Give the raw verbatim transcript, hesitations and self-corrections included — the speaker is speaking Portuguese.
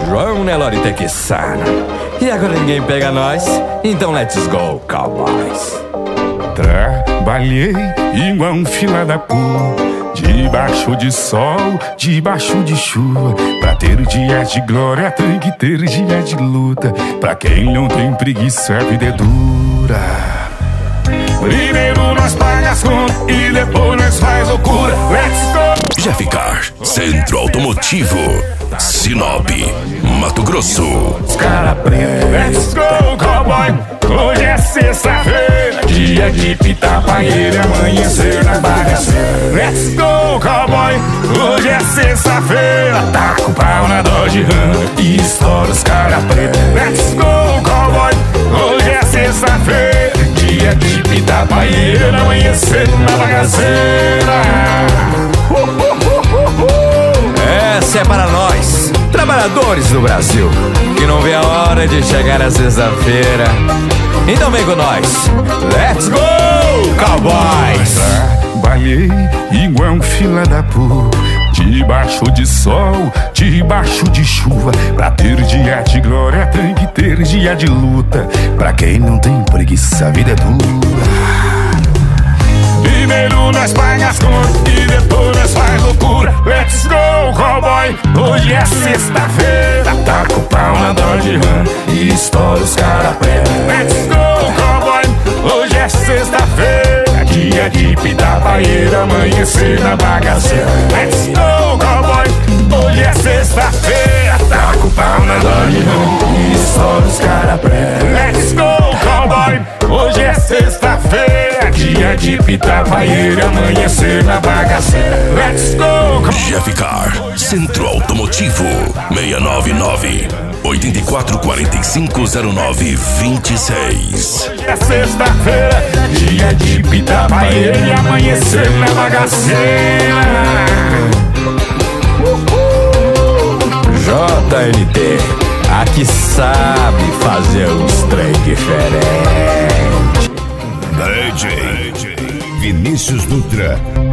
João Nelore Tequissana. E agora ninguém pega nós, então let's go, cowboys. Trabalhei igual um fila da puta, debaixo de sol, debaixo de chuva. Pra ter dias de glória tem que ter dia de luta. Pra quem não tem preguiça a vida é dura. Primeiro nós paga as contas e depois nós faz loucura. Let's go! Jeficar, Centro Automotivo, Sinop, Mato Grosso. Os cara preto, let's go, cowboy. Hoje é sexta-feira, dia de pitar paeira, amanhecer na bagaceira. Let's go, cowboy. Hoje é sexta-feira, taca o pau na Dodge Ram e estoura os cara preto. Let's go, cowboy. Hoje é sexta-feira, dia de pitar paeira, amanhecer na bagaceira. Uh, uh, uh, uh, uh. Essa é para nós, trabalhadores do Brasil, que não vê a hora de chegar a sexta-feira. Então vem com nós, let's go, cowboys! Trabalhei igual um fila da puta, debaixo de sol, debaixo de chuva. Pra ter dia de glória tem que ter dia de luta. Pra quem não tem preguiça a vida é dura. Primeiro nós paga as contas e depois nós faz loucura. Let's go, cowboy. Hoje é sexta-feira, taca o pau na Dodge Ram e estoura os cara preto. Let's go, cowboy. Hoje é sexta-feira, dia de pitar paeira, amanhecer na bagaceira. Let's go, cowboy. Hoje é sexta-feira, taca o pau na Dodge Ram e estoura os cara preto. Let's go, cowboy. Hoje é sexta-feira, dia de pitar paeira, amanhecer na bagaceira. Let's go! Jeficar, Centro Automotivo, seis nove nove, oito quatro quatro cinco zero nove dois seis. Hoje é sexta-feira, dia de pitar paeira e amanhecer na bagaceira. J N T, aqui sabe fazer uns trem diferentes. D J Vinícius Dutra.